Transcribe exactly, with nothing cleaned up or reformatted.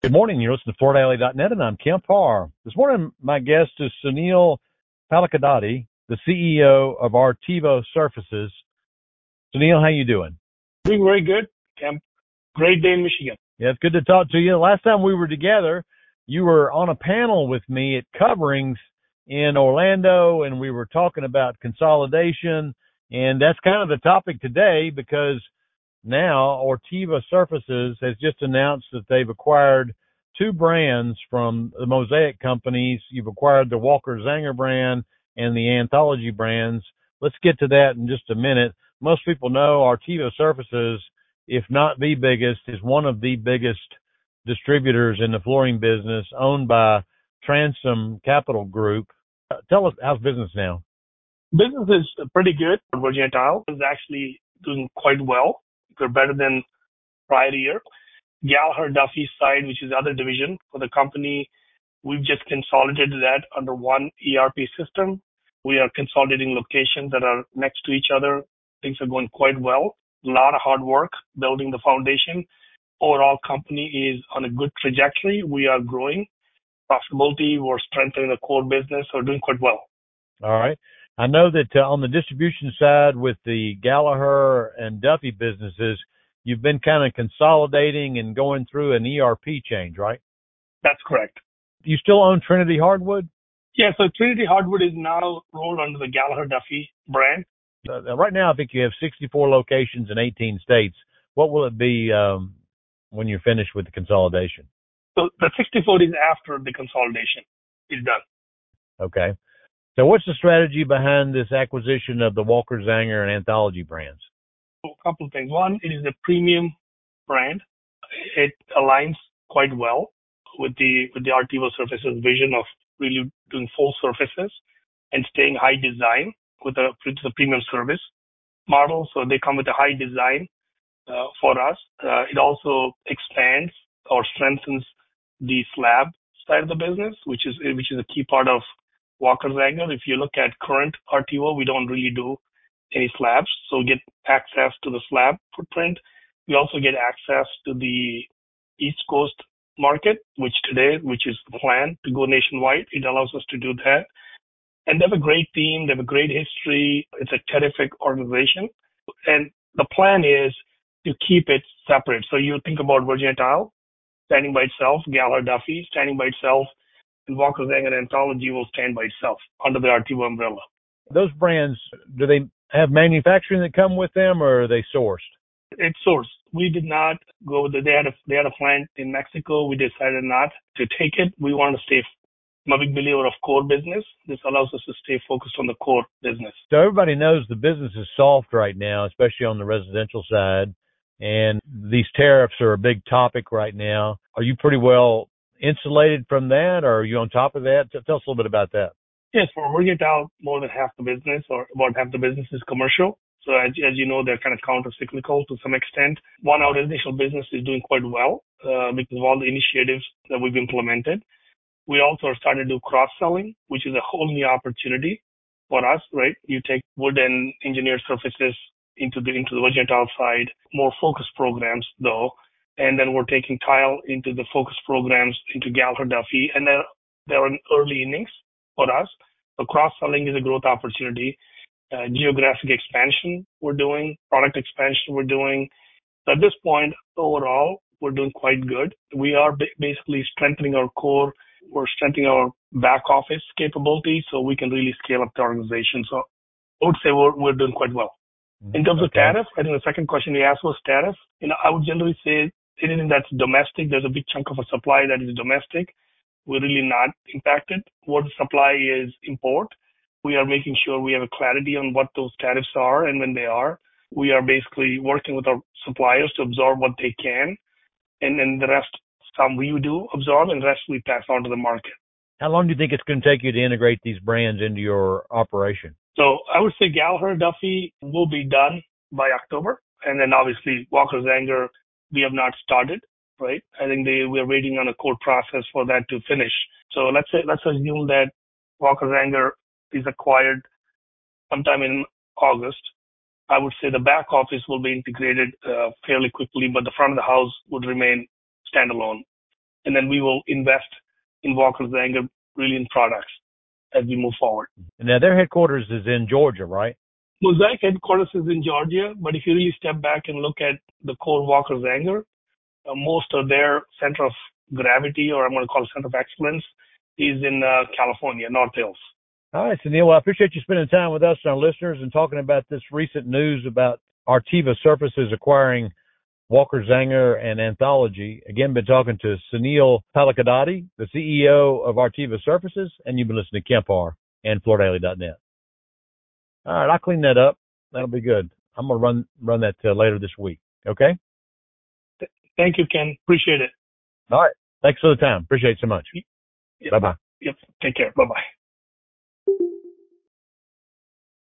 Good morning. You're listening to Florida Alley dot net, and I'm Kemp Harr. This morning, my guest is Sunil Palakadati, the C E O of Artivo Surfaces. Sunil, how you doing? Doing very good, Kemp. Great day in Michigan. Yeah, it's good to talk to you. Last time we were together, you were on a panel with me at Coverings in Orlando, and we were talking about consolidation, and that's kind of the topic today because now Artivo Surfaces has just announced that they've acquired two brands from the Mosaic companies. You've acquired the Walker Zanger brand and the Anthology brands. Let's get to that in just a minute. Most people know Artivo Surfaces, if not the biggest, is one of the biggest distributors in the flooring business, owned by Transom Capital Group. Uh, tell us, how's business now? Business is pretty good. Virginia Tile is actually doing quite well. We're better than prior year. Gallagher Duffy side, which is the other division for the company, we've just consolidated that under one E R P system. We are consolidating locations that are next to each other. Things are going quite well. A lot of hard work building the foundation. Overall, company is on a good trajectory. We are growing profitability. We're strengthening the core business. So we're doing quite well. All right. I know that uh, on the distribution side with the Gallagher and Duffy businesses, you've been kind of consolidating and going through an E R P change, right? That's correct. You still own Trinity Hardwood? Yeah, so Trinity Hardwood is now rolled under the Gallagher Duffy brand. Uh, right now, I think you have sixty-four locations in eighteen states. What will it be um, when you're finished with the consolidation? So the sixty-four is after the consolidation is done. Okay. So what's the strategy behind this acquisition of the Walker Zanger and Anthology brands? A couple of things. One, it is a premium brand. It aligns quite well with the with the Artivo Surfaces vision of really doing full surfaces and staying high design with a, with a premium service model. So they come with a high design uh, for us. Uh, it also expands or strengthens the slab side of the business, which is which is a key part of Walker Zanger. If you look at current Artivo, we don't really do any slabs, so we get access to the slab footprint. We also get access to the East Coast market, which today, which is the plan to go nationwide. It allows us to do that. And they have a great team. They have a great history. It's a terrific organization. And the plan is to keep it separate. So you think about Virginia Tile standing by itself, Gallagher Duffy standing by itself, and Walker Zanger and Anthology will stand by itself under the Artivo umbrella. Those brands, do they have manufacturing that come with them, or are they sourced? It's sourced. We did not go with it. They had a they had a plant in Mexico. We decided not to take it. We want to stay. I'm a big believer of core business. This allows us to stay focused on the core business. So everybody knows the business is soft right now, especially on the residential side, and these tariffs are a big topic right now. Are you pretty well insulated from that, or are you on top of that? Tell us a little bit about that. Yes, for Virginia Tile, more than half the business, or about half the business, is commercial. So as, as you know, they're kind of counter-cyclical to some extent. One, our residential business is doing quite well uh, because of all the initiatives that we've implemented. We also are starting to do cross-selling, which is a whole new opportunity for us, right? You take wood and engineered surfaces into the into the Virginia Tile side, more focused programs though, and then we're taking tile into the focused programs into Gallagher Duffy, and they're they're in early innings for us. So cross-selling is a growth opportunity. Uh, geographic expansion we're doing, product expansion we're doing. So at this point, overall, we're doing quite good. We are b- basically strengthening our core. We're strengthening our back office capability so we can really scale up the organization. So I would say we're, we're doing quite well. In terms Okay. of tariff, I think the second question you asked was tariff. You know, I would generally say anything that's domestic, there's a big chunk of a supply that is domestic. We're really not impacted. What the supply is import. We are making sure we have a clarity on what those tariffs are and when they are. We are basically working with our suppliers to absorb what they can, and then the rest, some we do absorb, and the rest we pass on to the market. How long do you think it's going to take you to integrate these brands into your operation? So I would say Gallagher Duffy will be done by October, and then obviously Walker Zanger, we have not started, right? I think they we're waiting on a court process for that to finish. So let's say let's assume that Walker Zanger is acquired sometime in August. I would say the back office will be integrated uh, fairly quickly, but the front of the house would remain standalone. and then we will invest in Walker Zanger really in products as we move forward. Now, their headquarters is in Georgia, right? Mosaic headquarters is in Georgia, but if you really step back and look at the core Walker Zanger, uh, most of their center of gravity, or I'm going to call it center of excellence, is in uh, California, North Hills. All right, Sunil. Well, I appreciate you spending time with us and our listeners and talking about this recent news about Artiva Surfaces acquiring Walker Zanger and Anthology. Again, been talking to Sunil Palakadati, the C E O of Artiva Surfaces, and you've been listening to Kemp and Florida Daily dot net. All right, I'll clean that up. That'll be good. I'm going to run run that uh, later this week. Okay? Thank you, Ken. Appreciate it. All right. Thanks for the time. Appreciate it so much. Yep. Bye-bye. Yep. Take care. Bye-bye.